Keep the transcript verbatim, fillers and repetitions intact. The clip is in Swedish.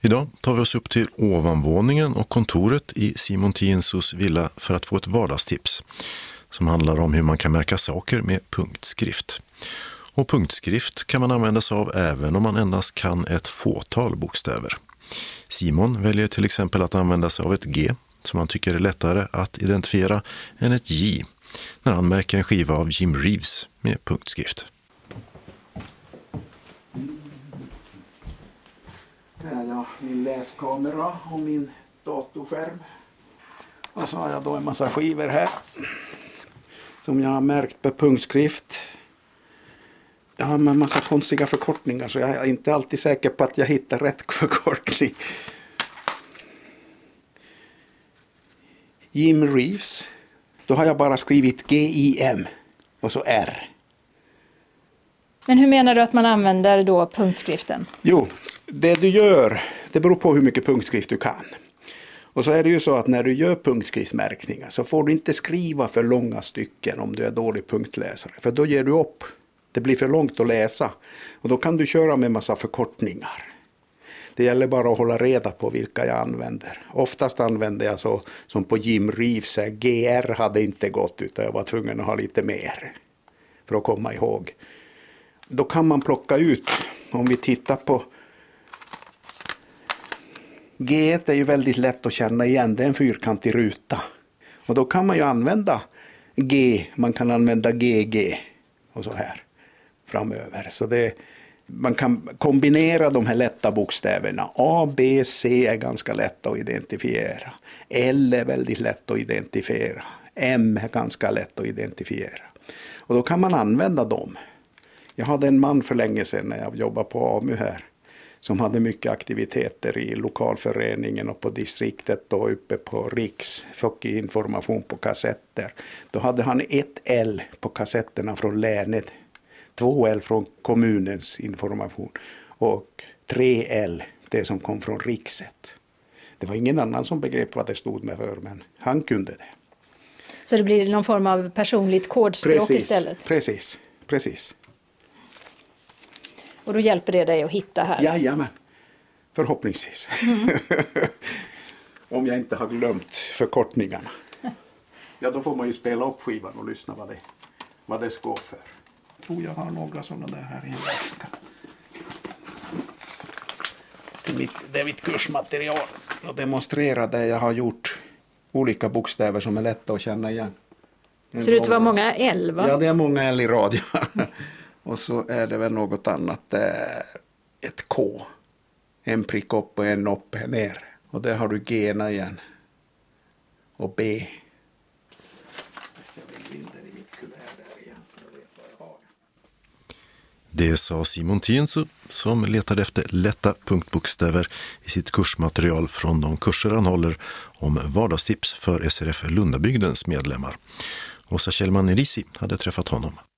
Idag tar vi oss upp till ovanvåningen och kontoret i Simon Tiensos villa för att få ett vardagstips som handlar om hur man kan märka saker med punktskrift. Och punktskrift kan man använda sig av även om man endast kan ett fåtal bokstäver. Simon väljer till exempel att använda sig av ett G som han tycker är lättare att identifiera än ett J när han märker en skiva av Jim Reeves med punktskrift. Här har jag min läskamera och min datorskärm. Och så har jag då en massa skivor här som jag har märkt på punktskrift. Jag har en massa konstiga förkortningar så jag är inte alltid säker på att jag hittar rätt förkortning. Jim Reeves. Då har jag bara skrivit G I M och så R. Men hur menar du att man använder då punktskriften? Jo, det du gör, det beror på hur mycket punktskrift du kan. Och så är det ju så att när du gör punktskriftsmärkningar så får du inte skriva för långa stycken om du är dålig punktläsare. För då ger du upp. Det blir för långt att läsa. Och då kan du köra med massa förkortningar. Det gäller bara att hålla reda på vilka jag använder. Oftast använder jag så som på Jim Reeves. G R hade inte gått utan jag var tvungen att ha lite mer. För att komma ihåg. Då kan man plocka ut, om vi tittar på G är ju väldigt lätt att känna igen, det är en fyrkantig ruta. Och då kan man ju använda G, man kan använda G G och så här framöver. Så det, man kan kombinera de här lätta bokstäverna. A, B, C är ganska lätt att identifiera. L är väldigt lätt att identifiera. M är ganska lätt att identifiera. Och då kan man använda dem. Jag hade en man för länge sedan när jag jobbade på A M U här som hade mycket aktiviteter i lokalföreningen och på distriktet och uppe på Riks. Fick information på kassetter. Då hade han ett L på kassetterna från länet, två L från kommunens information och tre L det som kom från Rikset. Det var ingen annan som begrep vad det stod med för, men han kunde det. Så det blir någon form av personligt kodspråk precis, istället? Precis, precis. Och då hjälper det dig att hitta här? Jajamän, förhoppningsvis. Mm. Om jag inte har glömt förkortningarna. Ja, då får man ju spela upp skivan och lyssna vad det, vad det ska för. Jag tror jag har några sådana där här i en väska. Det är mitt, det är mitt kursmaterial och demonstrera där jag har gjort olika bokstäver som är lätta att känna igen. En så det var många L, va? Ja, det är många L i radio. Och så är det väl något annat, ett K. En prick upp och en upp, en ner. Och där har du G-na igen. Och B. Det sa Simon Tienso som letade efter lätta punktbokstäver i sitt kursmaterial från de kurser han håller om vardagstips för S R F Lundabygdens medlemmar. Åsa Kjellman Erisi hade träffat honom.